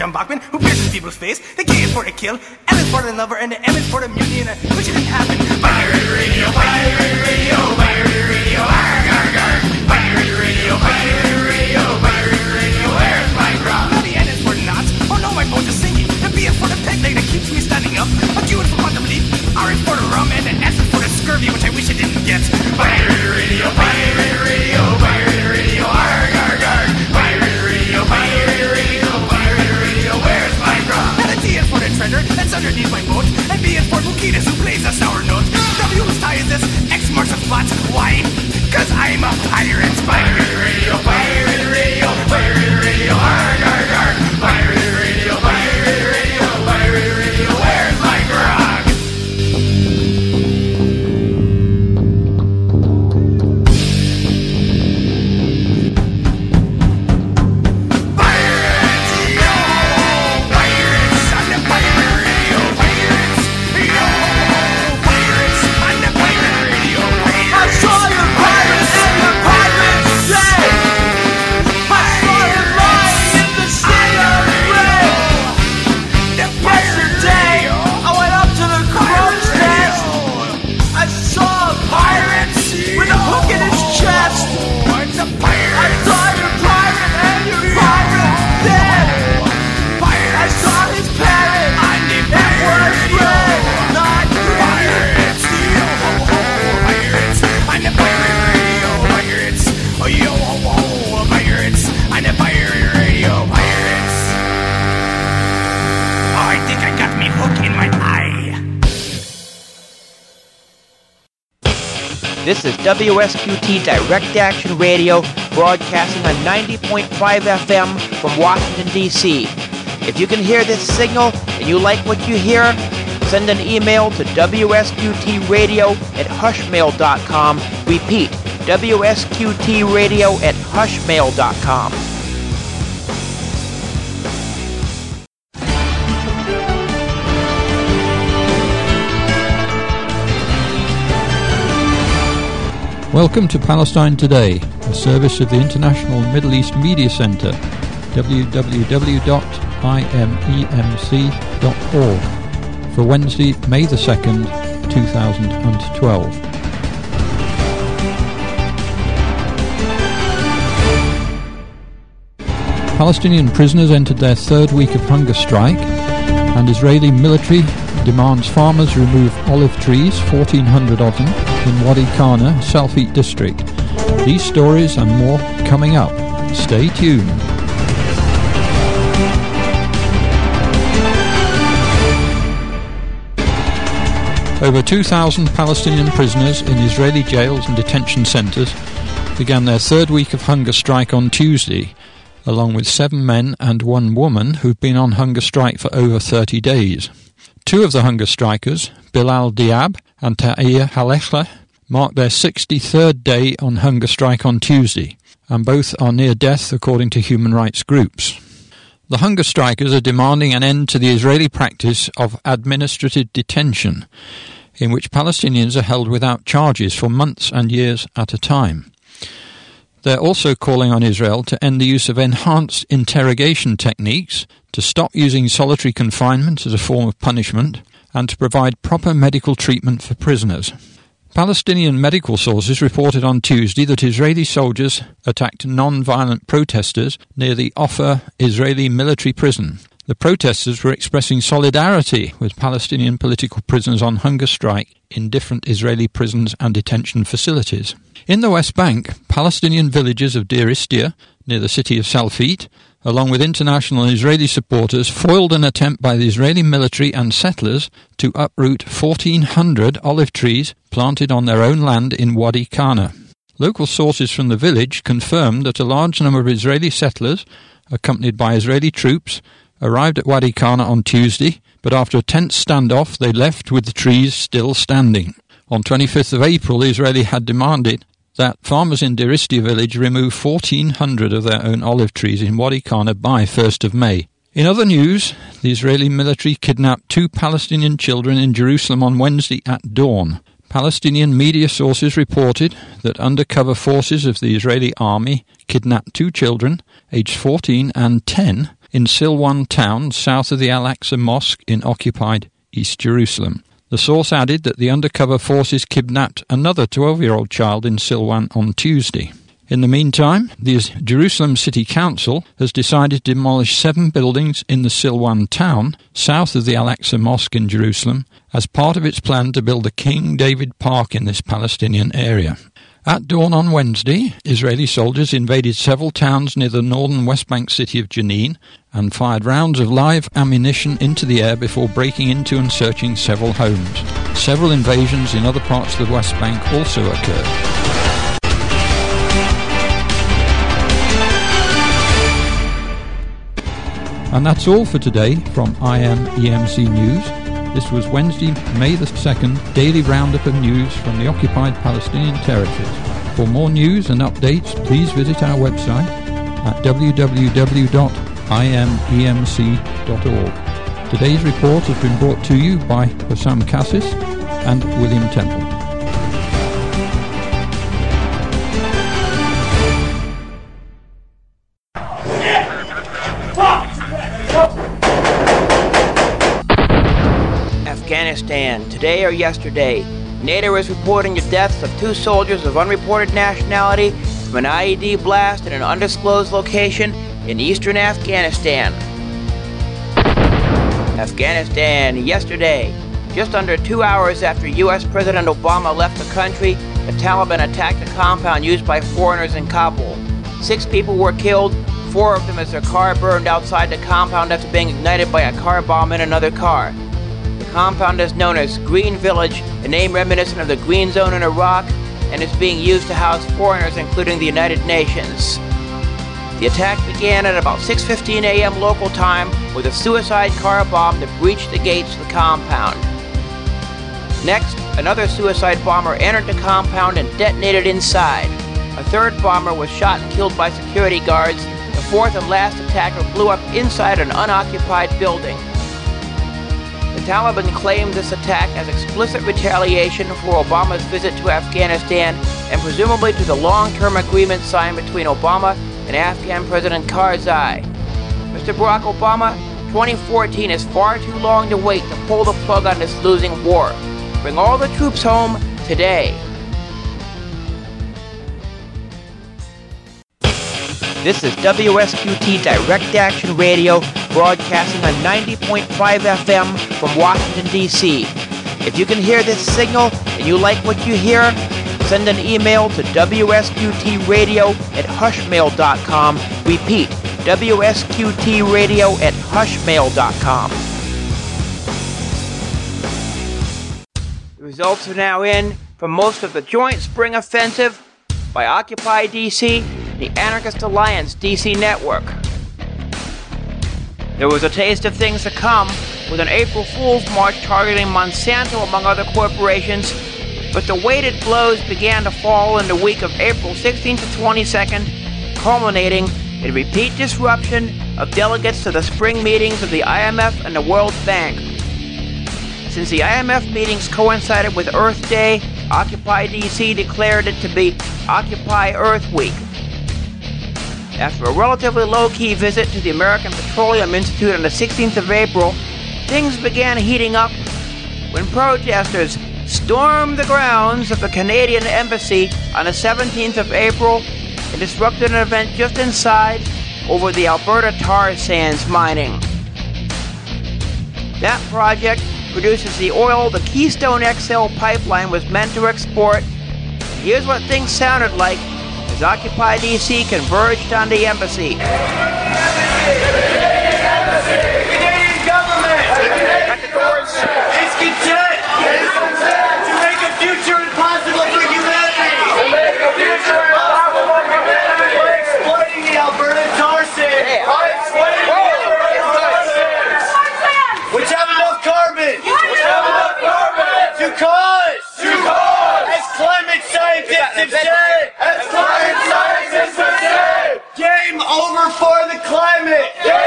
John Bachman, who pierces people's face. The K is for the kill, L is for the lover, and the M is for the mutiny, and which didn't happen. Pirate radio, pirate radio, pirate radio, arg, arg, arg. Pirate radio, pirate radio, pirate radio, where's my grog? Now the N is for the knots, oh no, my boat is sinking. The B is for the peg leg that keeps me standing up. A Q is for quantum leap, R is for the rum, and the S is for the scurvy, which I wish I didn't get. Pirate radio, pirate radio, pirate radio, arg, arg, arg. Pirate radio, pirate radio, pirate radio, where's my grog? And the T is for the treasure that's underneath my boat, and B is for Bukitas, who plays a sour note. W whose tie is this, X marks the spot. Why? Cause I'm a pirate. Pirate radio, pirate radio, pirate radio, arg, arg, arg. Pirate radio, pirate radio, pirate radio, where's my grog? Pirates, yo! Pirates on the pirate radio, pirates, yo! Pirates on the pirate radio, pirates. I saw your pirates and your pirates say, I saw you lying in the sea of red. Yesterday, I went up to the crow's nest. I saw a pirate with a hook in his chest. It's a pirate. I saw your pirate and your pirate dead. I saw his parrot. It was red, not green. Pirates, yo ho ho, pirates. I'm the pirate radio, pirates. Oh yo ho ho, pirates. I'm the pirate radio, pirates. Oh, I think I got me hook in my eye. This is WSQT Direct Action Radio, broadcasting on 90.5 FM from Washington, D.C. If you can hear this signal and you like what you hear, send an email to WSQTradio@hushmail.com. Repeat, WSQTradio@hushmail.com. Welcome to Palestine Today, a service of the International Middle East Media Center, www.imemc.org, for Wednesday, May the 2nd, 2012. Palestinian prisoners entered their third week of hunger strike, and Israeli military demands farmers remove olive trees, 1,400 of them, in Wadi Kana, Salfit district. These stories and more coming up. Stay tuned. Over 2,000 Palestinian prisoners in Israeli jails and detention centres began their third week of hunger strike on Tuesday, along with 7 men and 1 woman who've been on hunger strike for over 30 days. 2 of the hunger strikers, Bilal Diab and Ta'ir Halechla, marked their 63rd day on hunger strike on Tuesday, and both are near death according to human rights groups. The hunger strikers are demanding an end to the Israeli practice of administrative detention, in which Palestinians are held without charges for months and years at a time. They're also calling on Israel to end the use of enhanced interrogation techniques, to stop using solitary confinement as a form of punishment, and to provide proper medical treatment for prisoners. Palestinian medical sources reported on Tuesday that Israeli soldiers attacked non-violent protesters near the Offa Israeli military prison. The protesters were expressing solidarity with Palestinian political prisoners on hunger strike in different Israeli prisons and detention facilities. In the West Bank, Palestinian villagers of Deir Istia, near the city of Salfit, along with international Israeli supporters, foiled an attempt by the Israeli military and settlers to uproot 1,400 olive trees planted on their own land in Wadi Kana. Local sources from the village confirmed that a large number of Israeli settlers, accompanied by Israeli troops, arrived at Wadi Kana on Tuesday, but after a tense standoff they left with the trees still standing. On 25th of April, Israeli had demanded that farmers in Deir Istia village remove 1,400 of their own olive trees in Wadi Kana by 1st of May. In other news, the Israeli military kidnapped 2 Palestinian children in Jerusalem on Wednesday at dawn. Palestinian media sources reported that undercover forces of the Israeli army kidnapped 2 children, aged 14 and 10, in Silwan town, south of the Al-Aqsa Mosque in occupied East Jerusalem. The source added that the undercover forces kidnapped another 12-year-old child in Silwan on Tuesday. In the meantime, the Jerusalem City Council has decided to demolish 7 buildings in the Silwan town, south of the Al-Aqsa Mosque in Jerusalem, as part of its plan to build a King David Park in this Palestinian area. At dawn on Wednesday, Israeli soldiers invaded several towns near the northern West Bank city of Jenin and fired rounds of live ammunition into the air before breaking into and searching several homes. Several invasions in other parts of the West Bank also occurred. And that's all for today from IMEMC News. This was Wednesday, May the 2nd, daily roundup of news from the occupied Palestinian territories. For more news and updates, please visit our website at www.imemc.org. Today's report has been brought to you by Hussam Cassis and William Temple. Afghanistan, today or yesterday, NATO is reporting the deaths of 2 soldiers of unreported nationality from an IED blast in an undisclosed location in eastern Afghanistan. Afghanistan, yesterday, just under 2 hours after U.S. President Obama left the country, the Taliban attacked a compound used by foreigners in Kabul. 6 people were killed, 4 of them as their car burned outside the compound after being ignited by a car bomb in another car. The compound is known as Green Village, a name reminiscent of the Green Zone in Iraq, and is being used to house foreigners, including the United Nations. The attack began at about 6:15 a.m. local time with a suicide car bomb that breached the gates of the compound. Next, another suicide bomber entered the compound and detonated inside. A third bomber was shot and killed by security guards. The fourth and last attacker blew up inside an unoccupied building. The Taliban claimed this attack as explicit retaliation for Obama's visit to Afghanistan and presumably to the long-term agreement signed between Obama and Afghan President Karzai. Mr. Barack Obama, 2014 is far too long to wait to pull the plug on this losing war. Bring all the troops home today. This is WSQT Direct Action Radio, broadcasting on 90.5 FM from Washington, D.C. If you can hear this signal and you like what you hear, send an email to WSQTradio@hushmail.com. Repeat, WSQTradio@hushmail.com. The results are now in from most of the Joint Spring Offensive by Occupy DC, the Anarchist Alliance DC network. There was a taste of things to come with an April Fool's March targeting Monsanto among other corporations, but the weighted blows began to fall in the week of April 16th to 22nd, culminating in repeat disruption of delegates to the spring meetings of the IMF and the World Bank. Since the IMF meetings coincided with Earth Day, Occupy DC declared it to be Occupy Earth Week. After a relatively low-key visit to the American Petroleum Institute on the 16th of April, things began heating up when protesters stormed the grounds of the Canadian Embassy on the 17th of April and disrupted an event just inside over the Alberta tar sands mining. That project produces the oil the Keystone XL pipeline was meant to export. Here's what things sounded like as Occupy DC converged on the embassy. Canadian government is content to make a future impossible for humanity. By exploiting the Alberta tar sands. Which have enough carbon. To cause. As climate scientists have said. Game over for the climate!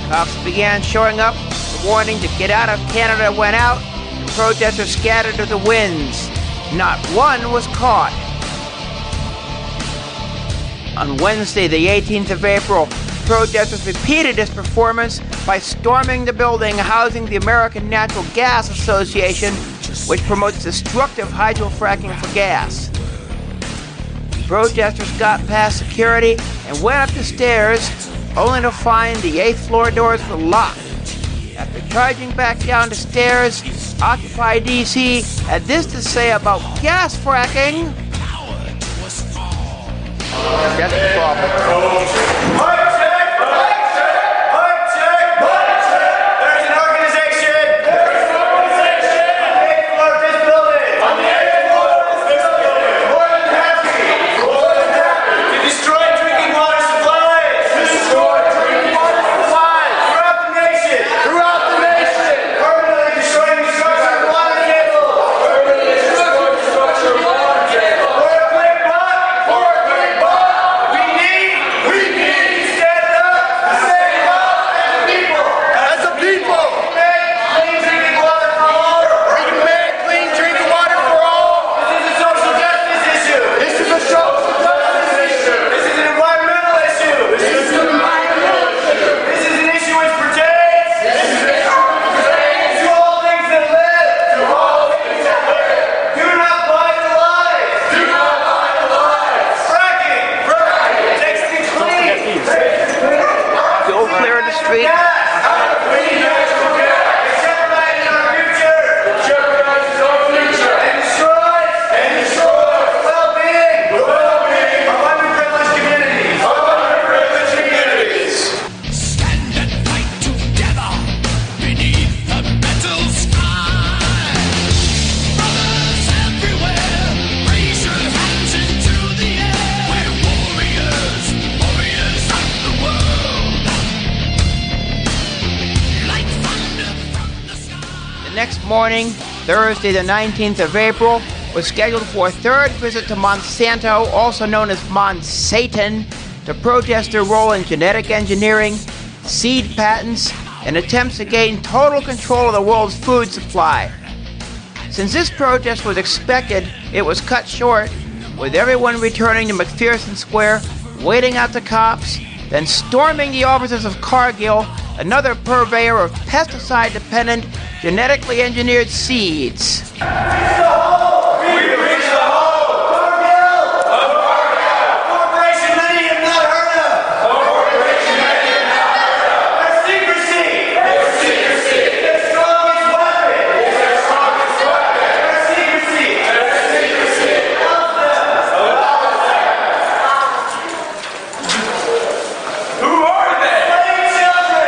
Cops began showing up. The warning to get out of Canada went out. The protesters scattered to the winds. Not one was caught. On Wednesday, the 18th of April, protesters repeated this performance by storming the building housing the American Natural Gas Association, which promotes destructive hydrofracking for gas. Protesters got past security and went up the stairs, only to find the 8th floor doors were locked. After charging back down the stairs, Occupy DC had this to say about gas fracking. That's the problem. Mic check! Mic check! Mic check! Mic check! There's an organization! There's an organization! On the 8th floor of this building! On the 8th floor of this building! More than happy! More than happy! To destroy drinking water supplies! To destroy drinking water supplies! Throughout the nation! Throughout the nation! Permanently destroying the structure of the water table! Permanently destroying the structure of the water table! For a quick buck! For a quick buck! We need to stand up as a people. As a people. Make clean drinking water for all. We can make clean drinking water for all. This is a social justice issue. This is a social justice issue. This is an environmental issue. This is an environmental issue. This is an issue which pertains. This is an issue which pertains to all things that live. To all things that live. Do not buy the lies. Do not buy the lies. Fracking. Fracking. Takes things clean. Go clear the street. Clean natural gas. It jeopardizes our future. It jeopardizes our future. And destroys the well-being. The well-being of underprivileged communities. Of underprivileged communities. Stand and fight together beneath the metal sky. Brothers everywhere, raise your hands into the air. We're warriors, warriors of the world. Like thunder from the sky. The next morning, Thursday the 19th of April, was scheduled for a third visit to Monsanto, also known as Monsatan, to protest their role in genetic engineering, seed patents, and attempts to gain total control of the world's food supply. Since this protest was expected, it was cut short, with everyone returning to McPherson Square, waiting out the cops, then storming the offices of Cargill, another purveyor of pesticide-dependent, genetically engineered seeds. Corporation many have not heard of. Their secrecy. Their strongest weapon. Their secrecy. Who are they? Slave children.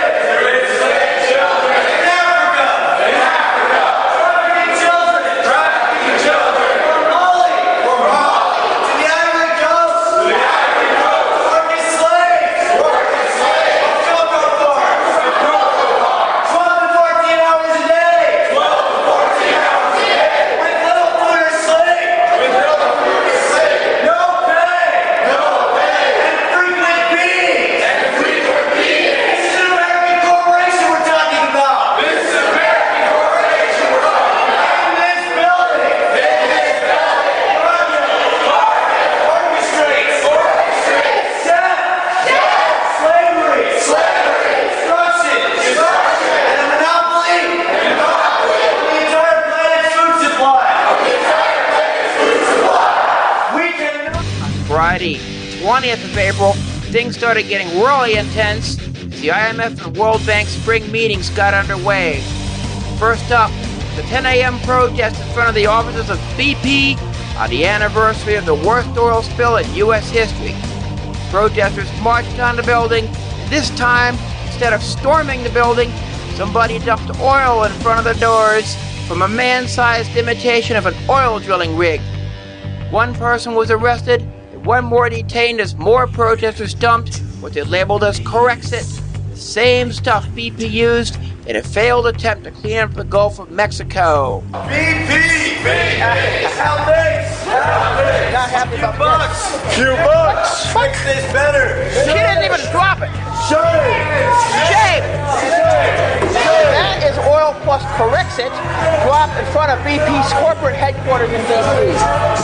In Africa. Trafficking children. From Mali. To the Ivory Coast. Working slaves. Cocoa farms. 12 to 14 hours a day. With little food or sleep. No pay. And frequent beatings. This is an American corporation we're talking about. In this building. Orchestrates. Death. Slavery. Destruction. And a monopoly. of the entire planet's food supply. We cannot. Friday, 20th of April, things started getting really intense as the IMF and World Bank spring meetings got underway. First up, the 10 a.m. protest in front of the offices of BP on the anniversary of the worst oil spill in U.S. history. Protesters marched on the building, and this time, instead of storming the building, somebody dumped oil in front of the doors from a man-sized imitation of an oil drilling rig. One person was arrested, and one more detained as more protesters dumped what they labeled as Corexit, the same stuff BP used in a failed attempt to clean up the Gulf of Mexico. BP! How thanks! Not happy about this. Few bucks! Makes this better! She didn't even drop it. Shame! Shame! Greenpeace corporate headquarters in D.C.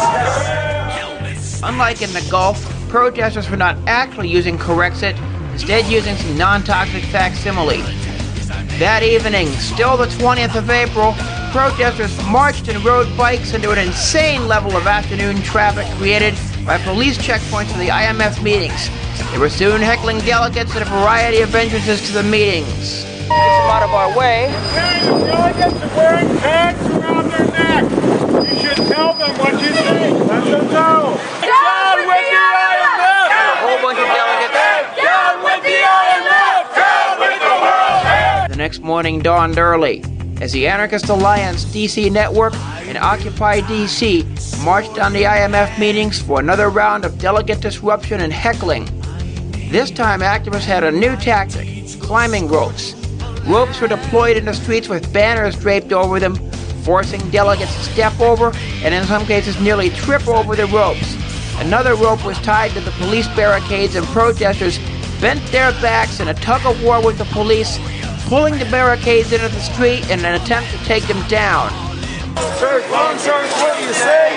Unlike in the Gulf, protesters were not actually using Corexit, instead using some non-toxic facsimile. That evening, still the 20th of April, protesters marched and rode bikes into an insane level of afternoon traffic created by police checkpoints at the IMF meetings. They were soon heckling delegates at a variety of entrances to the meetings. Get them out of our way. Delegates are wearing tags around their neck. You should tell them what you think. Let them know. Down with the IMF! A whole bunch of delegates. Down with the IMF! Down with the world! The next morning dawned early as the Anarchist Alliance DC network and Occupy DC marched on the IMF meetings for another round of delegate disruption and heckling. This time, activists had a new tactic: climbing ropes. Ropes were deployed in the streets with banners draped over them, forcing delegates to step over and in some cases nearly trip over the ropes. Another rope was tied to the police barricades, and protesters bent their backs in a tug-of-war with the police, pulling the barricades into the street in an attempt to take them down. Sir, long shirts, what do you say?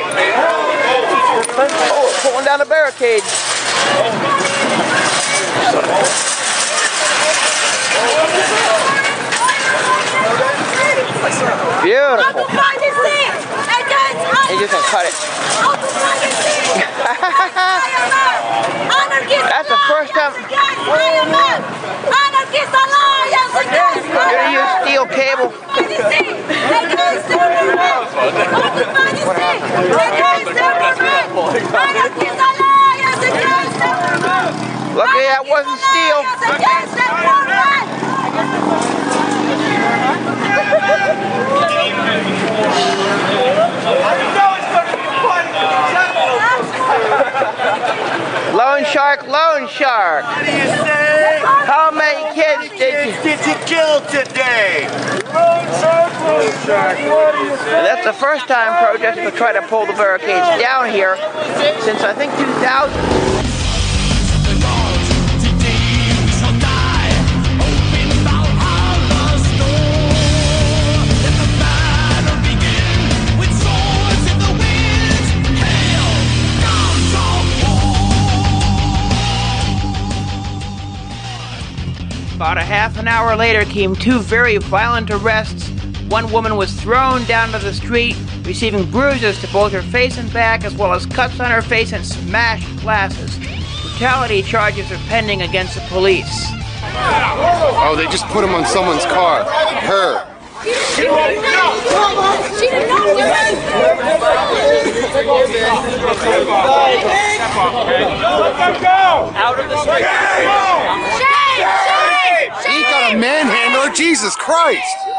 Oh, pulling down the barricades. Beautiful. He's just gonna cut it. That's the first time. You're gonna use steel cable. Luckily that wasn't steel. Loan shark, loan shark. What do you say? How many kids did you kill today? Lone shark, what do you say? That's the first time protesters have tried to pull the barricades down here since I think 2000. About a half an hour later came two very violent arrests. One woman was thrown down to the street, receiving bruises to both her face and back, as well as cuts on her face and smashed glasses. Brutality charges are pending against the police. Oh, they just put him on someone's car. Her. She didn't know. Let them go! Out of the street. He got a manhandler. Jesus Christ.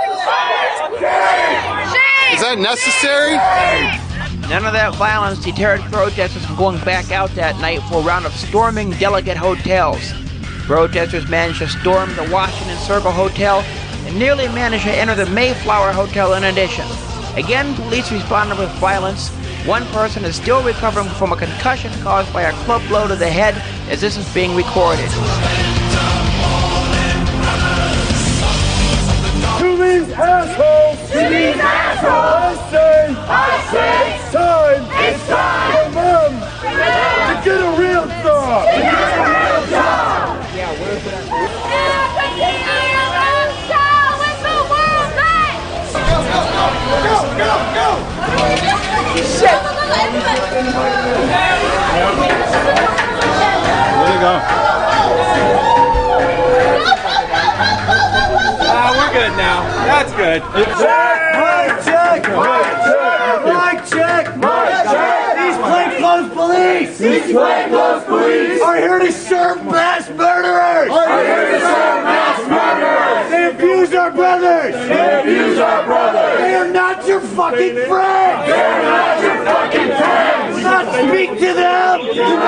Is that necessary? None of that violence deterred protesters from going back out that night for a round of storming delegate hotels. Protesters managed to storm the Washington Circle Hotel and nearly managed to enter the Mayflower Hotel in addition. Again, police responded with violence. One person is still recovering from a concussion caused by a club blow to the head as this is being recorded. To these assholes! To these assholes! I say it's time for them to get a real job! Yeah, where's that? Shit! Where'd it go? We're good now. That's good. Mic check! Mic check! Mic check! These plainclothes police are here to serve mass murderers! They abuse our brothers! They are not your fucking friends! Do not speak to them!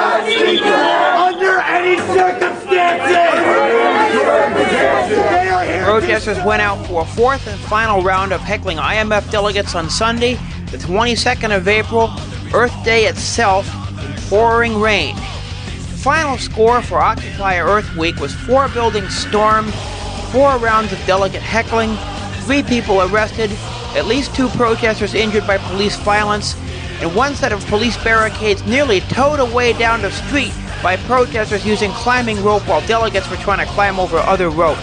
Under any circumstances! They are here. Protesters went out for a fourth and final round of heckling IMF delegates on Sunday, the 22nd of April, Earth Day itself, in pouring rain. The final score for Occupy Earth Week was 4 buildings stormed, 4 rounds of delegate heckling, 3 people arrested, at least 2 protesters injured by police violence, and one set of police barricades nearly towed away down the street by protesters using climbing rope while delegates were trying to climb over other ropes.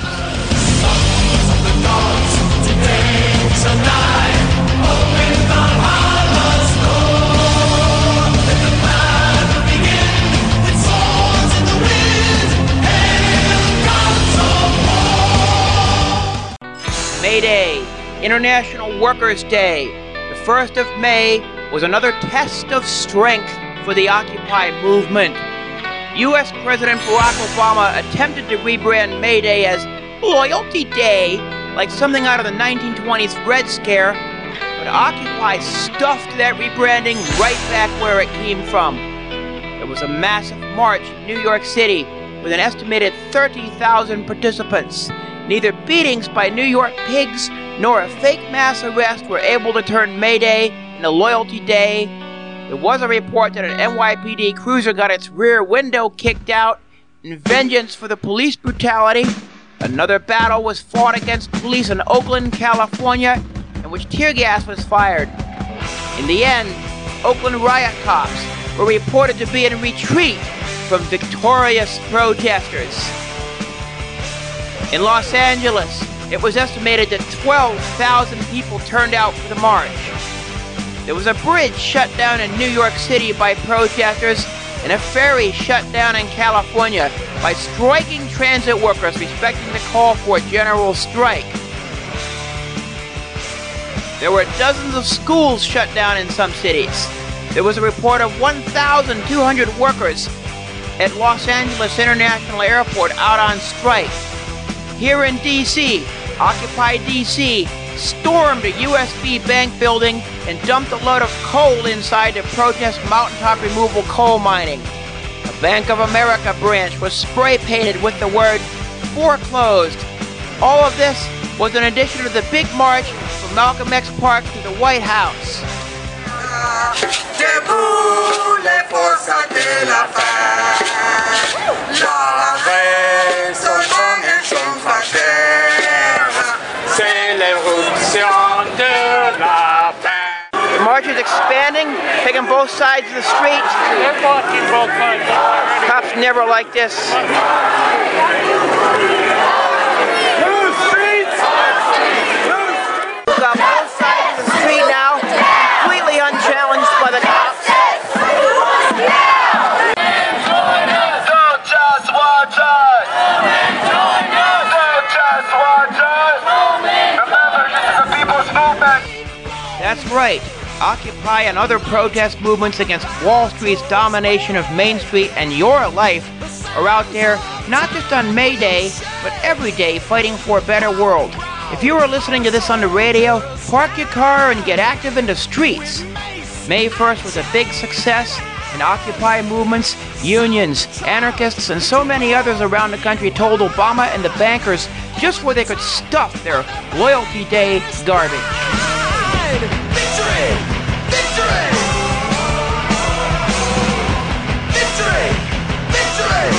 May Day, International Workers' Day. The 1st of May was another test of strength for the Occupy movement. U.S. President Barack Obama attempted to rebrand May Day as Loyalty Day, like something out of the 1920s Red Scare, but Occupy stuffed that rebranding right back where it came from. There was a massive march in New York City with an estimated 30,000 participants. Neither beatings by New York pigs nor a fake mass arrest were able to turn May Day into Loyalty Day. There was a report that an NYPD cruiser got its rear window kicked out in vengeance for the police brutality. Another battle was fought against police in Oakland, California, in which tear gas was fired. In the end, Oakland riot cops were reported to be in retreat from victorious protesters. In Los Angeles, it was estimated that 12,000 people turned out for the march. There was a bridge shut down in New York City by protesters and a ferry shut down in California by striking transit workers respecting the call for a general strike. There were dozens of schools shut down in some cities. There was a report of 1,200 workers at Los Angeles International Airport out on strike. Here in D.C., Occupy D.C. stormed a USB bank building and dumped a load of coal inside to protest mountaintop removal coal mining. A Bank of America branch was spray painted with the word "foreclosed." All of this was in addition to the big march from Malcolm X Park to the White House. Debout les forçats de la faim, la révolution est son facteur, c'est l'éruption de la paix. The march is expanding, taking both sides of the street. They're blocking both sides. Cops never like this. We've got both sides of the street now, completely unchallenged by the cops. Don't just watch us! Don't just watch us! Remember, this is a people's movement! That's right. Occupy and other protest movements against Wall Street's domination of Main Street and your life are out there not just on May Day, but every day fighting for a better world. If you are listening to this on the radio, park your car and get active in the streets. May 1st was a big success, and Occupy movements, unions, anarchists, and so many others around the country told Obama and the bankers just where they could stuff their Loyalty Day garbage. Victory! Victory! Victory! Victory!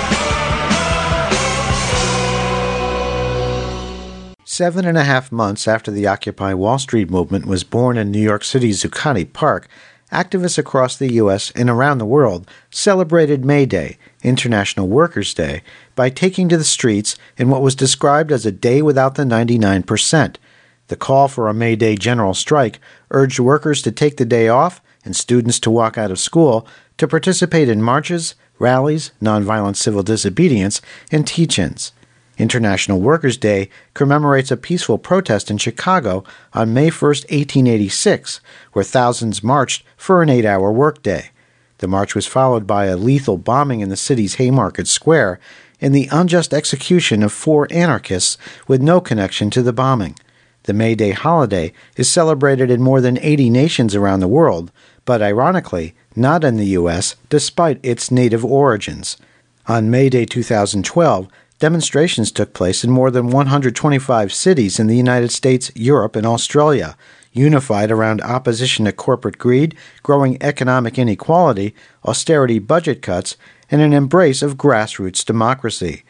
7.5 months after the Occupy Wall Street movement was born in New York City's Zuccotti Park, activists across the U.S. and around the world celebrated May Day, International Workers' Day, by taking to the streets in what was described as a day without the 99%. The call for a May Day general strike urged workers to take the day off and students to walk out of school to participate in marches, rallies, nonviolent civil disobedience, and teach-ins. International Workers' Day commemorates a peaceful protest in Chicago on May 1, 1886, where thousands marched for an 8-hour workday. The march was followed by a lethal bombing in the city's Haymarket Square and the unjust execution of 4 anarchists with no connection to the bombing. The May Day holiday is celebrated in more than 80 nations around the world, but ironically, not in the U.S., despite its native origins. On May Day 2012, demonstrations took place in more than 125 cities in the United States, Europe, and Australia, unified around opposition to corporate greed, growing economic inequality, austerity budget cuts, and an embrace of grassroots democracy.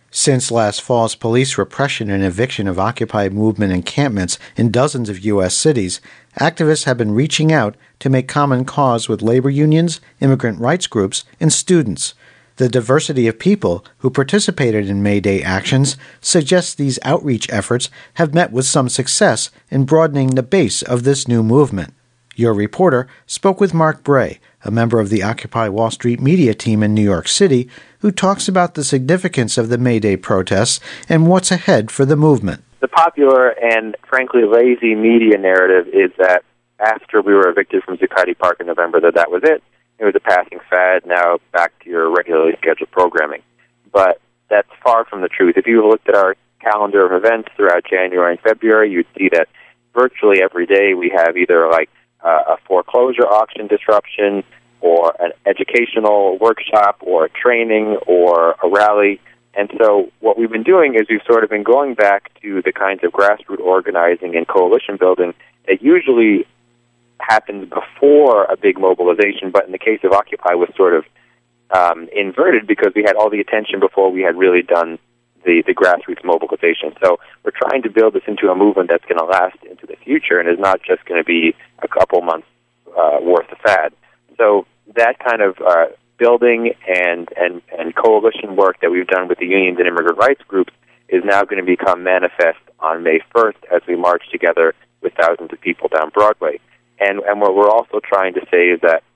Since last fall's police repression and eviction of Occupy movement encampments in dozens of U.S. cities, activists have been reaching out to make common cause with labor unions, immigrant rights groups, and students. The diversity of people who participated in May Day actions suggests these outreach efforts have met with some success in broadening the base of this new movement. Your reporter spoke with Mark Bray, a member of the Occupy Wall Street media team in New York City, who talks about the significance of the May Day protests and what's ahead for the movement. The popular and, frankly, lazy media narrative is that after we were evicted from Zuccotti Park in November, that was it. It was a passing fad, now back to your regularly scheduled programming. But that's far from the truth. If you looked at our calendar of events throughout January and February, you'd see that virtually every day we have either a foreclosure auction disruption or an educational workshop or a training or a rally. And so what we've been doing is we've sort of been going back to the kinds of grassroots organizing and coalition building that usually happens before a big mobilization, but in the case of Occupy was sort of inverted because we had all the attention before we had really done the grassroots mobilization. So we're trying to build this into a movement that's going to last into the future and is not just going to be a couple months worth of fad. So that kind of building and coalition work that we've done with the unions and immigrant rights groups is now going to become manifest on May 1st as we march together with thousands of people down Broadway. And what we're also trying to say is that,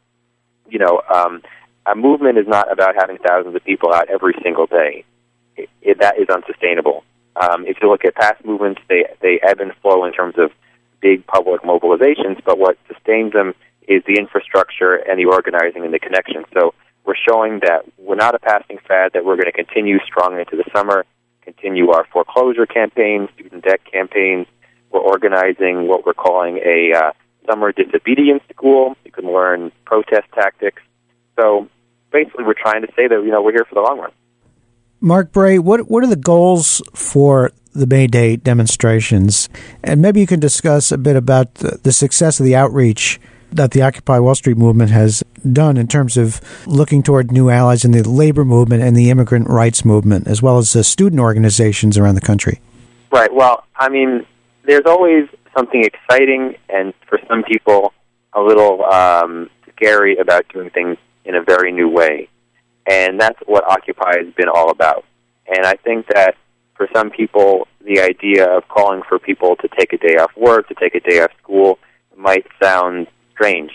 a movement is not about having thousands of people out every single day. That is unsustainable. If you look at past movements, they ebb and flow in terms of big public mobilizations, but what sustains them is the infrastructure and the organizing and the connection. So we're showing that we're not a passing fad, that we're going to continue strong into the summer, continue our foreclosure campaigns, student debt campaigns. We're organizing what we're calling a summer disobedience school. You can learn protest tactics. So basically we're trying to say that, we're here for the long run. Mark Bray, what are the goals for the May Day demonstrations? And maybe you can discuss a bit about the success of the outreach that the Occupy Wall Street movement has done in terms of looking toward new allies in the labor movement and the immigrant rights movement, as well as student organizations around the country. Right. Well, there's always something exciting and, for some people, a little scary about doing things in a very new way. And that's what Occupy has been all about. And I think that for some people, the idea of calling for people to take a day off work, to take a day off school, might sound strange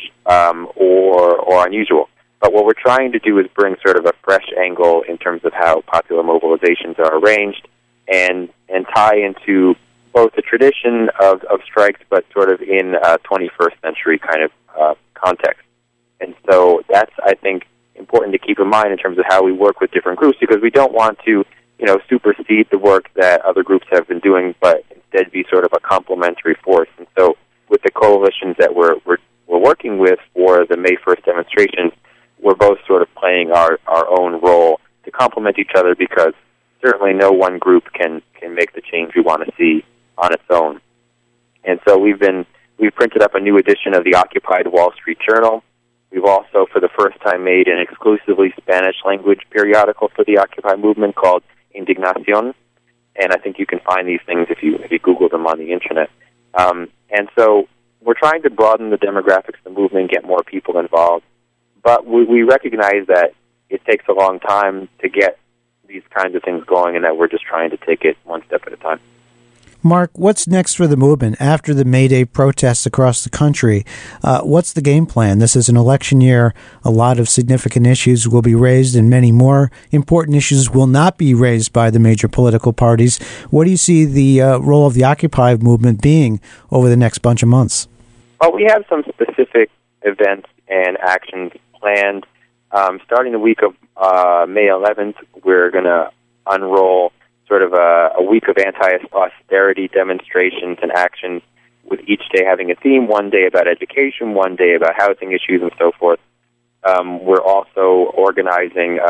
or unusual. But what we're trying to do is bring sort of a fresh angle in terms of how popular mobilizations are arranged and tie into both the tradition of strikes, but sort of in a 21st century kind of context. And so that's, I think, important to keep in mind in terms of how we work with different groups, because we don't want to, supersede the work that other groups have been doing, but instead be sort of a complementary force. And so with the coalitions that we're working with for the May 1st demonstrations, we're both sort of playing our own role to complement each other, because certainly no one group can make the change we want to see on its own. And so we've printed up a new edition of the Occupied Wall Street Journal. We've also, for the first time, made an exclusively Spanish-language periodical for the Occupy movement called Indignación, and I think you can find these things if you Google them on the Internet. And so we're trying to broaden the demographics of the movement, get more people involved, but we recognize that it takes a long time to get these kinds of things going, and that we're just trying to take it one step at a time. Mark, what's next for the movement after the May Day protests across the country? What's the game plan? This is an election year. A lot of significant issues will be raised, and many more important issues will not be raised by the major political parties. What do you see the role of the Occupy movement being over the next bunch of months? Well, we have some specific events and actions planned. Starting the week of May 11th, we're going to unroll sort of a week of anti-austerity demonstrations and actions, with each day having a theme, one day about education, one day about housing issues, and so forth. We're also organizing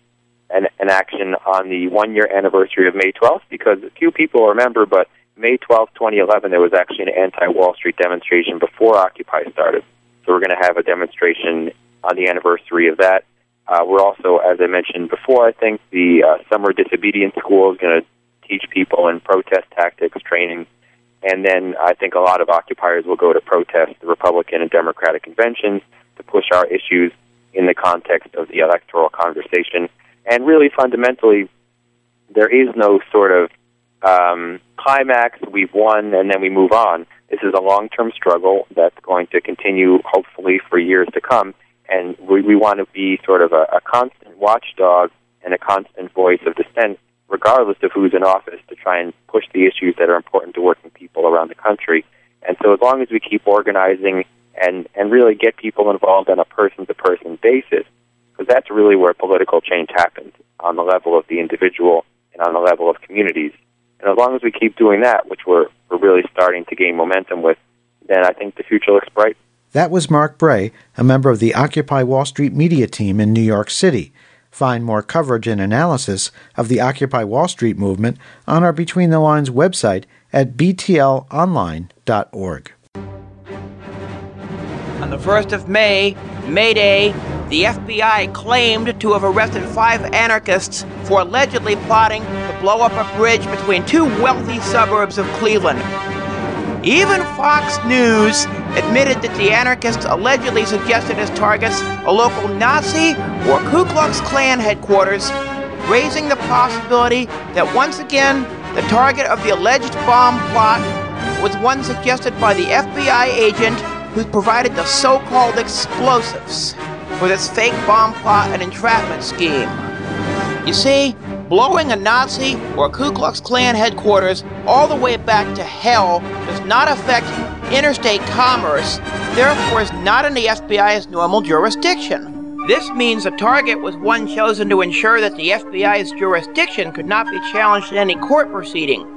an action on the one-year anniversary of May 12th, because few people remember, but May 12th, 2011, there was actually an anti-Wall Street demonstration before Occupy started. So we're going to have a demonstration on the anniversary of that. We're also, as I mentioned before, I think the summer disobedience school is going to teach people in protest tactics training. And then I think a lot of occupiers will go to protest the Republican and Democratic conventions to push our issues in the context of the electoral conversation. And really, fundamentally, there is no sort of climax, we've won, and then we move on. This is a long-term struggle that's going to continue, hopefully, for years to come. And we want to be sort of a constant watchdog and a constant voice of dissent, regardless of who's in office, to try and push the issues that are important to working people around the country. And so as long as we keep organizing and really get people involved on a person-to-person basis, because that's really where political change happens, on the level of the individual and on the level of communities. And as long as we keep doing that, which we're really starting to gain momentum with, then I think the future looks bright. That was Mark Bray, a member of the Occupy Wall Street media team in New York City. Find more coverage and analysis of the Occupy Wall Street movement on our Between the Lines website at btlonline.org. On the 1st of May, May Day, the FBI claimed to have arrested 5 anarchists for allegedly plotting to blow up a bridge between 2 wealthy suburbs of Cleveland. Even Fox News admitted that the anarchists allegedly suggested as targets a local Nazi or Ku Klux Klan headquarters, raising the possibility that once again the target of the alleged bomb plot was one suggested by the FBI agent who provided the so-called explosives for this fake bomb plot and entrapment scheme. You see, blowing a Nazi or Ku Klux Klan headquarters all the way back to hell does not affect interstate commerce, therefore is not in the FBI's normal jurisdiction. This means the target was one chosen to ensure that the FBI's jurisdiction could not be challenged in any court proceeding.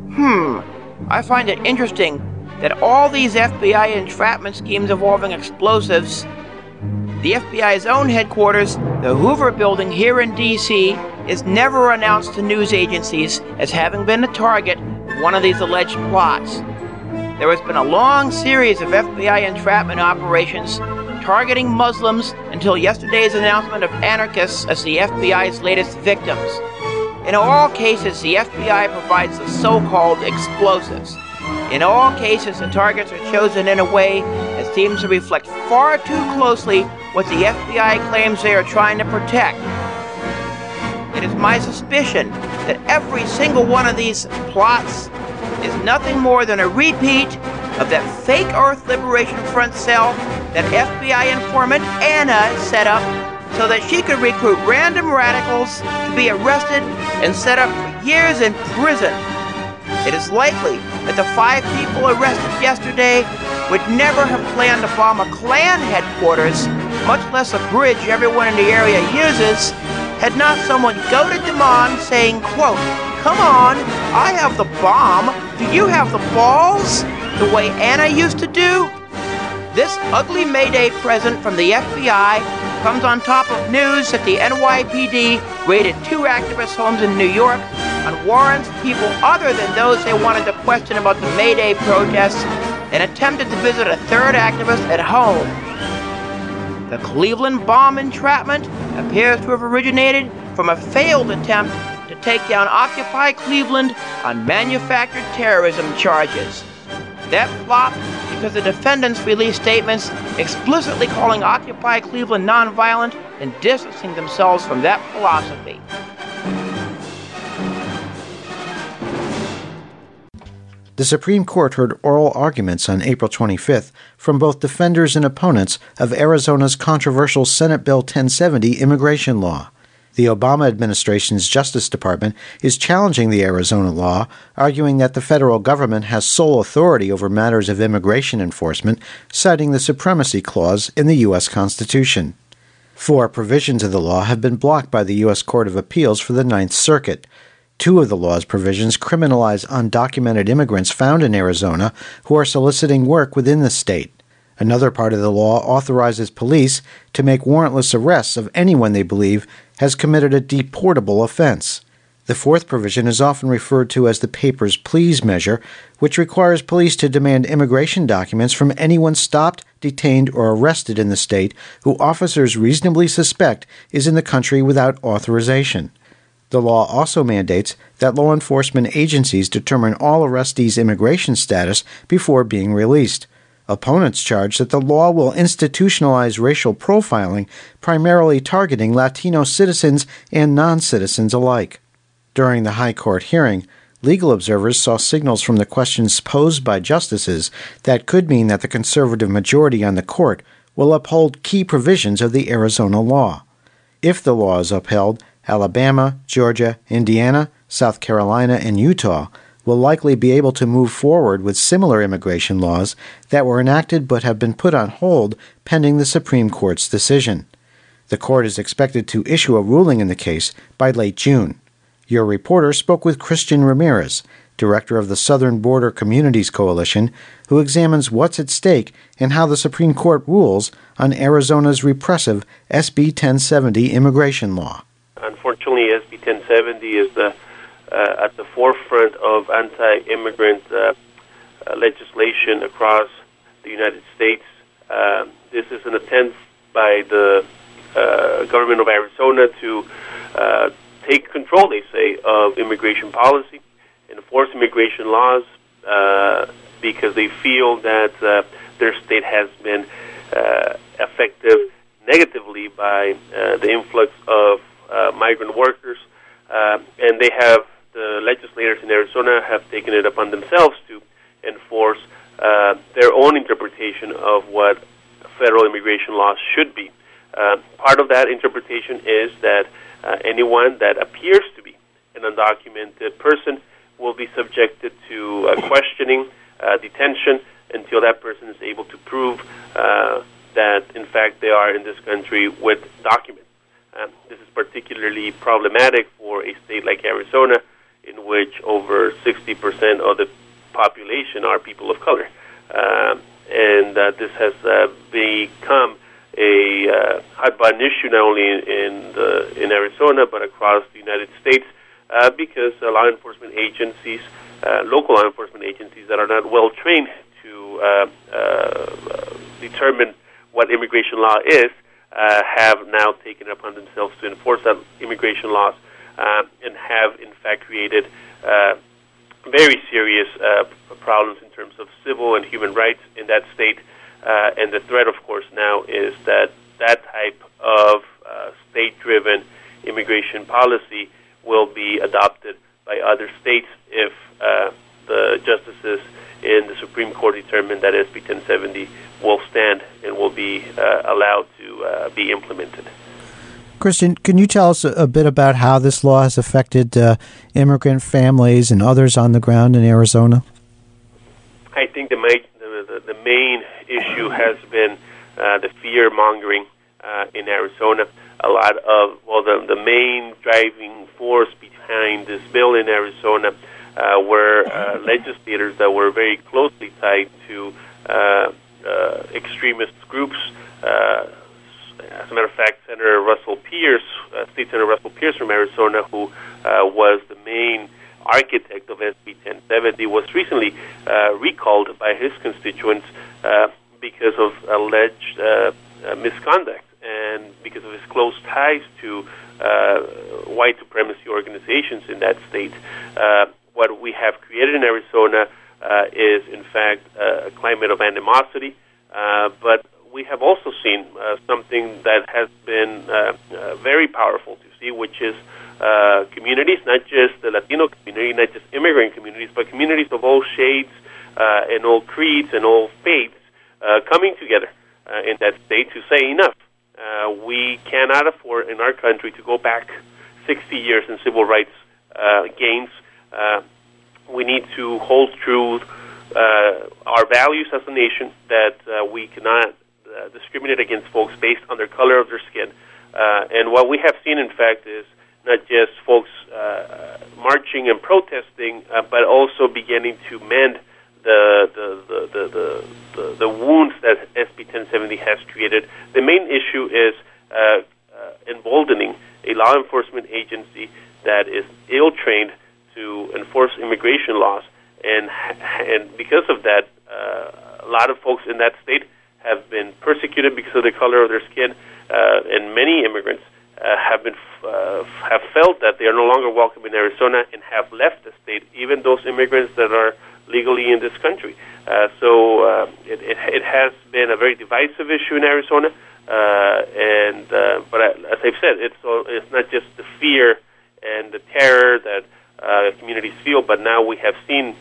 I find it interesting that all these FBI entrapment schemes involving explosives, the FBI's own headquarters, the Hoover Building here in D.C., is never announced to news agencies as having been the target of one of these alleged plots. There has been a long series of FBI entrapment operations targeting Muslims until yesterday's announcement of anarchists as the FBI's latest victims. In all cases, the FBI provides the so-called explosives. In all cases, the targets are chosen in a way that seems to reflect far too closely what the FBI claims they are trying to protect. It is my suspicion that every single one of these plots is nothing more than a repeat of that fake Earth Liberation Front cell that FBI informant Anna set up so that she could recruit random radicals to be arrested and set up for years in prison. It is likely that the 5 people arrested yesterday would never have planned to bomb a Klan headquarters, much less a bridge everyone in the area uses, had not someone goaded them on saying, quote, "Come on, I have the bomb, do you have the balls?" the way Anna used to do. This ugly Mayday present from the FBI comes on top of news that the NYPD raided 2 activist homes in New York on warrants of people other than those they wanted to question about the Mayday protests and attempted to visit a 3rd activist at home. The Cleveland bomb entrapment appears to have originated from a failed attempt to take down Occupy Cleveland on manufactured terrorism charges. That flopped because the defendants released statements explicitly calling Occupy Cleveland nonviolent and distancing themselves from that philosophy. The Supreme Court heard oral arguments on April 25th from both defenders and opponents of Arizona's controversial Senate Bill 1070 immigration law. The Obama administration's Justice Department is challenging the Arizona law, arguing that the federal government has sole authority over matters of immigration enforcement, citing the Supremacy Clause in the U.S. Constitution. 4 provisions of the law have been blocked by the U.S. Court of Appeals for the Ninth Circuit. 2 of the law's provisions criminalize undocumented immigrants found in Arizona who are soliciting work within the state. Another part of the law authorizes police to make warrantless arrests of anyone they believe has committed a deportable offense. The fourth provision is often referred to as the Papers, Please measure, which requires police to demand immigration documents from anyone stopped, detained, or arrested in the state who officers reasonably suspect is in the country without authorization. The law also mandates that law enforcement agencies determine all arrestees' immigration status before being released. Opponents charge that the law will institutionalize racial profiling, primarily targeting Latino citizens and non-citizens alike. During the High Court hearing, legal observers saw signals from the questions posed by justices that could mean that the conservative majority on the court will uphold key provisions of the Arizona law. If the law is upheld, Alabama, Georgia, Indiana, South Carolina, and Utah will likely be able to move forward with similar immigration laws that were enacted but have been put on hold pending the Supreme Court's decision. The court is expected to issue a ruling in the case by late June. Your reporter spoke with Christian Ramirez, director of the Southern Border Communities Coalition, who examines what's at stake and how the Supreme Court rules on Arizona's repressive SB 1070 immigration law. Unfortunately, SB 1070 is at the forefront of anti-immigrant legislation across the United States. This is an attempt by the government of Arizona to take control, they say, of immigration policy, enforce immigration laws, because they feel that their state has been affected negatively by the influx of migrant workers, and the legislators in Arizona have taken it upon themselves to enforce their own interpretation of what federal immigration laws should be. Part of that interpretation is that anyone that appears to be an undocumented person will be subjected to questioning, detention, until that person is able to prove that, in fact, they are in this country with documents. This is particularly problematic for a state like Arizona, in which over 60% of the population are people of color. And this has become a hot-button issue not only in Arizona but across the United States because law enforcement agencies, local law enforcement agencies that are not well trained to determine what immigration law is, have now taken it upon themselves to enforce that immigration laws and have in fact created very serious problems in terms of civil and human rights in that state. And the threat, of course, now is that that type of state-driven immigration policy will be adopted by other states if the justices in the Supreme Court determine that SB 1070 will stand and will be allowed to be implemented. Christian, can you tell us a bit about how this law has affected immigrant families and others on the ground in Arizona? I think the main issue has been the fear-mongering in Arizona. A lot of, the main driving force behind this bill in Arizona were legislators that were very closely tied to extremist groups. As a matter of fact, Senator Russell Pierce, State Senator Russell Pierce from Arizona, who was the main architect of SB 1070, was recently recalled by his constituents because of alleged misconduct and because of his close ties to white supremacy organizations in that state. What we have created in Arizona is, in fact, a climate of animosity, but we have also seen something that has been very powerful to see, which is communities, not just the Latino community, not just immigrant communities, but communities of all shades and all creeds and all faiths coming together in that state to say enough. We cannot afford in our country to go back 60 years in civil rights gains. We need to hold true our values as a nation, that we cannot discriminate against folks based on their color of their skin. And what we have seen, in fact, is not just folks marching and protesting, but also beginning to mend the wounds that SB 1070 has created. The main issue is emboldening a law enforcement agency that is ill-trained to enforce immigration laws, and because of that, a lot of folks in that state have been persecuted because of the color of their skin, and many immigrants have felt that they are no longer welcome in Arizona and have left the state, even those immigrants that are legally in this country. So it has been a very divisive issue in Arizona, but as I've said, it's not just the fear and the terror that communities feel, but now we have seen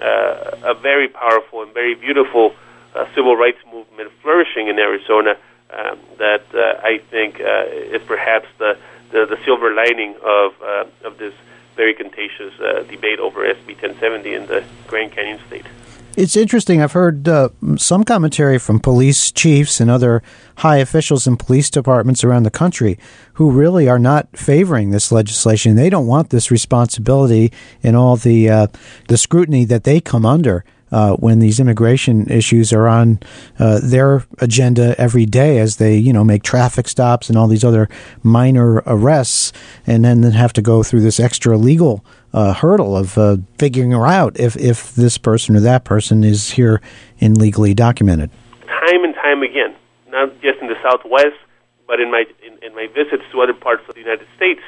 a very powerful and very beautiful civil rights movement flourishing in Arizona that I think is perhaps the silver lining of this very contentious debate over SB 1070 in the Grand Canyon State. It's interesting. I've heard some commentary from police chiefs and other high officials in police departments around the country who really are not favoring this legislation. They don't want this responsibility and all the scrutiny that they come under when these immigration issues are on their agenda every day as they, make traffic stops and all these other minor arrests, and then have to go through this extra legal hurdle of figuring out if this person or that person is here illegally documented. Time and time again, not just in the Southwest, but in my visits to other parts of the United States,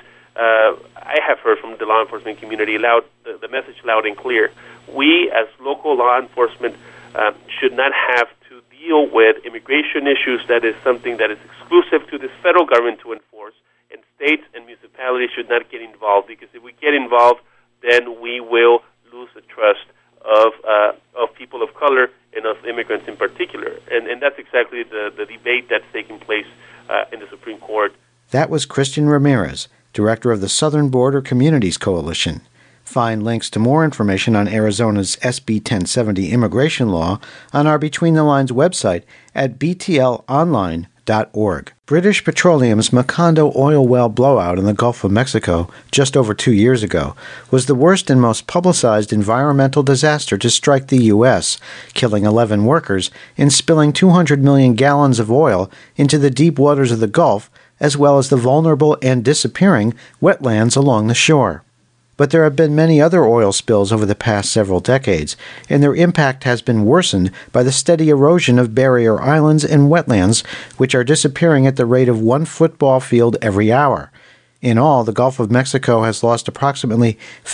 I have heard from the law enforcement community the message loud and clear. We, as local law enforcement, should not have to deal with immigration issues. That is something that is exclusive to this federal government to enforce, and states and municipalities should not get involved, because if we get involved, then we will lose the trust of people of color and of immigrants in particular. And that's exactly the debate that's taking place in the Supreme Court. That was Christian Ramirez, director of the Southern Border Communities Coalition. Find links to more information on Arizona's SB 1070 immigration law on our Between the Lines website at btlonline.org. British Petroleum's Macondo oil well blowout in the Gulf of Mexico just over 2 years ago was the worst and most publicized environmental disaster to strike the U.S., killing 11 workers and spilling 200 million gallons of oil into the deep waters of the Gulf, as well as the vulnerable and disappearing wetlands along the shore. But there have been many other oil spills over the past several decades, and their impact has been worsened by the steady erosion of barrier islands and wetlands, which are disappearing at the rate of 1 football field every hour. In all, the Gulf of Mexico has lost approximately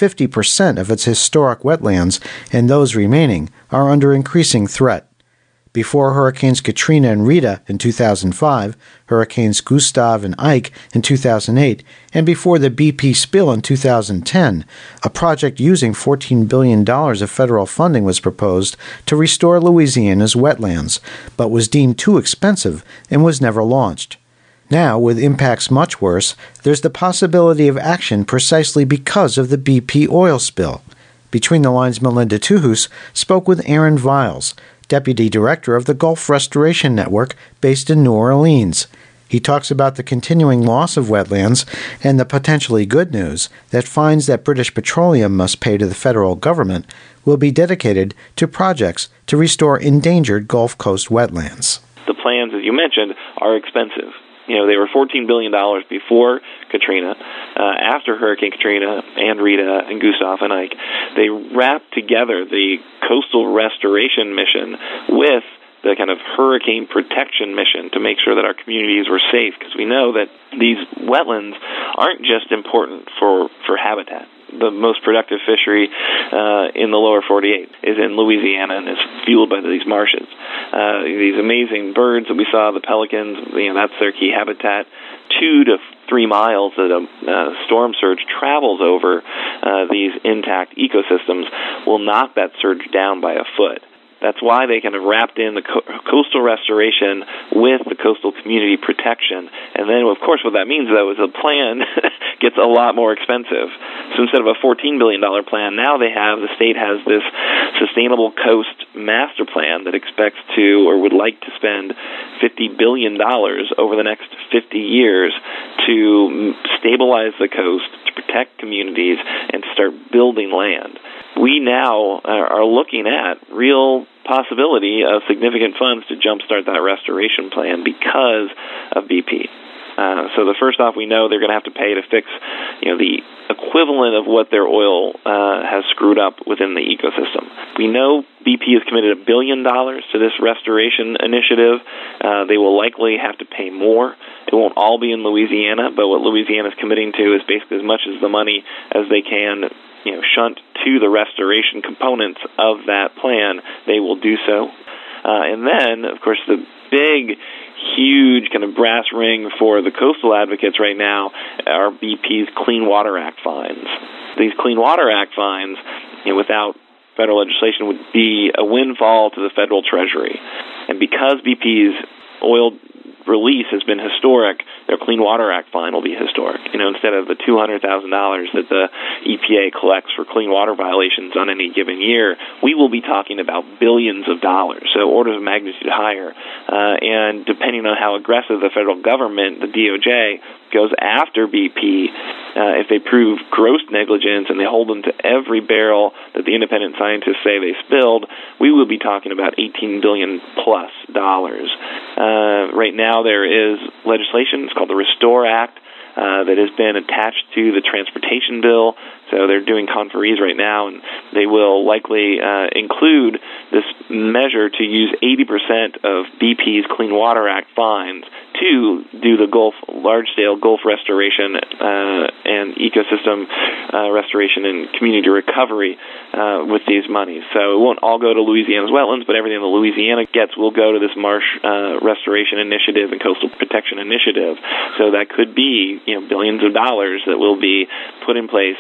50% of its historic wetlands, and those remaining are under increasing threat. Before Hurricanes Katrina and Rita in 2005, Hurricanes Gustav and Ike in 2008, and before the BP spill in 2010, a project using $14 billion of federal funding was proposed to restore Louisiana's wetlands, but was deemed too expensive and was never launched. Now, with impacts much worse, there's the possibility of action precisely because of the BP oil spill. Between the Lines' Melinda Tuhus spoke with Aaron Viles, Deputy Director of the Gulf Restoration Network based in New Orleans. He talks about the continuing loss of wetlands and the potentially good news that fines that British Petroleum must pay to the federal government will be dedicated to projects to restore endangered Gulf Coast wetlands. The plans, as you mentioned, are expensive. They were $14 billion before Katrina. After Hurricane Katrina and Rita and Gustav and Ike, they wrapped together the coastal restoration mission with the kind of hurricane protection mission to make sure that our communities were safe, because we know that these wetlands aren't just important for habitat. The most productive fishery in the lower 48 is in Louisiana and is fueled by these marshes. These amazing birds that we saw, the pelicans, that's their key habitat. 2 to 3 miles that a storm surge travels over these intact ecosystems will knock that surge down by a foot. That's why they kind of wrapped in the coastal restoration with the coastal community protection. And then, of course, what that means, though, is the plan gets a lot more expensive. So instead of a $14 billion plan, now the state has this Sustainable Coast Master Plan that expects to, or would like to spend $50 billion over the next 50 years to stabilize the coast, to protect communities, and to start building land. We now are looking at real possibility of significant funds to jumpstart that restoration plan because of BP. So the first off, we know they're going to have to pay to fix, the equivalent of what their oil has screwed up within the ecosystem. We know BP has committed $1 billion to this restoration initiative. They will likely have to pay more. It won't all be in Louisiana, but what Louisiana is committing to is basically as much as the money as they can shunt to the restoration components of that plan. They will do so. And then, of course, the big, huge kind of brass ring for the coastal advocates right now are BP's Clean Water Act fines. These Clean Water Act fines, without federal legislation, would be a windfall to the federal treasury. And because BP's oil release has been historic, their Clean Water Act fine will be historic. Instead of the $200,000 that the EPA collects for clean water violations on any given year, we will be talking about billions of dollars, so orders of magnitude higher. And depending on how aggressive the federal government, the DOJ, goes after BP, if they prove gross negligence and they hold them to every barrel that the independent scientists say they spilled, we will be talking about $18 billion plus dollars. Right now there is legislation, it's called the Restore Act, that has been attached to the transportation bill. So they're doing conferees right now, and they will likely include this measure to use 80% of BP's Clean Water Act fines to do the large-scale Gulf restoration and ecosystem restoration and community recovery with these monies. So it won't all go to Louisiana's wetlands, but everything that Louisiana gets will go to this marsh restoration initiative and coastal protection initiative. So that could be billions of dollars that will be put in place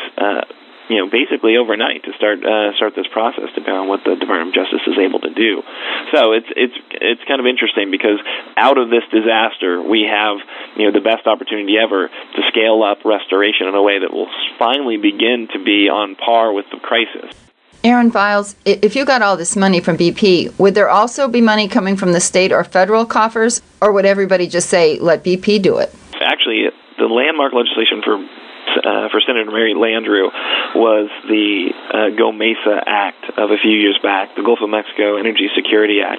basically overnight to start this process, depending on what the Department of Justice is able to do. So it's kind of interesting because out of this disaster, we have the best opportunity ever to scale up restoration in a way that will finally begin to be on par with the crisis. Aaron Viles, if you got all this money from BP, would there also be money coming from the state or federal coffers, or would everybody just say, let BP do it? Actually, the landmark legislation for Senator Mary Landrieu was the Go Mesa Act of a few years back, the Gulf of Mexico Energy Security Act.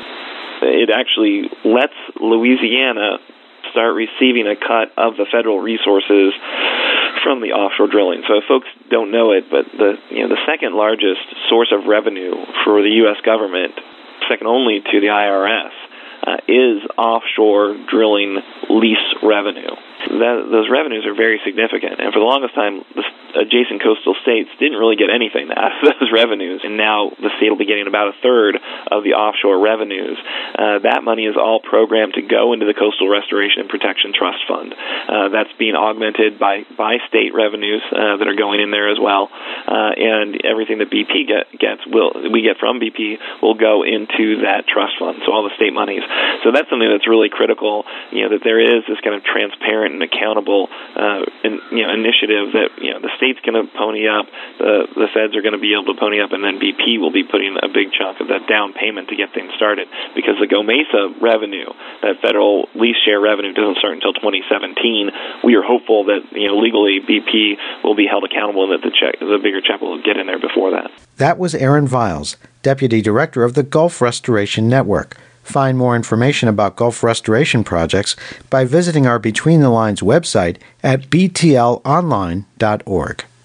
It actually lets Louisiana start receiving a cut of the federal resources from the offshore drilling. So if folks don't know it, but the second largest source of revenue for the U.S. government, second only to the IRS, is offshore drilling lease revenue. Those revenues are very significant, and for the longest time, the adjacent coastal states didn't really get anything out of those revenues, and now the state will be getting about a third of the offshore revenues. That money is all programmed to go into the Coastal Restoration and Protection Trust Fund. That's being augmented by state revenues that are going in there as well, and everything that BP we get from BP will go into that trust fund, so all the state monies. So that's something that's really critical, that there is this kind of transparent and accountable initiative that the state's going to pony up, the feds are going to be able to pony up, and then BP will be putting a big chunk of that down payment to get things started. Because the Go Mesa revenue, that federal lease share revenue, doesn't start until 2017. We are hopeful that legally BP will be held accountable and that the bigger check will get in there before that. That was Aaron Viles, Deputy Director of the Gulf Restoration Network. Find more information about Gulf restoration projects by visiting our Between the Lines website at btlonline.org.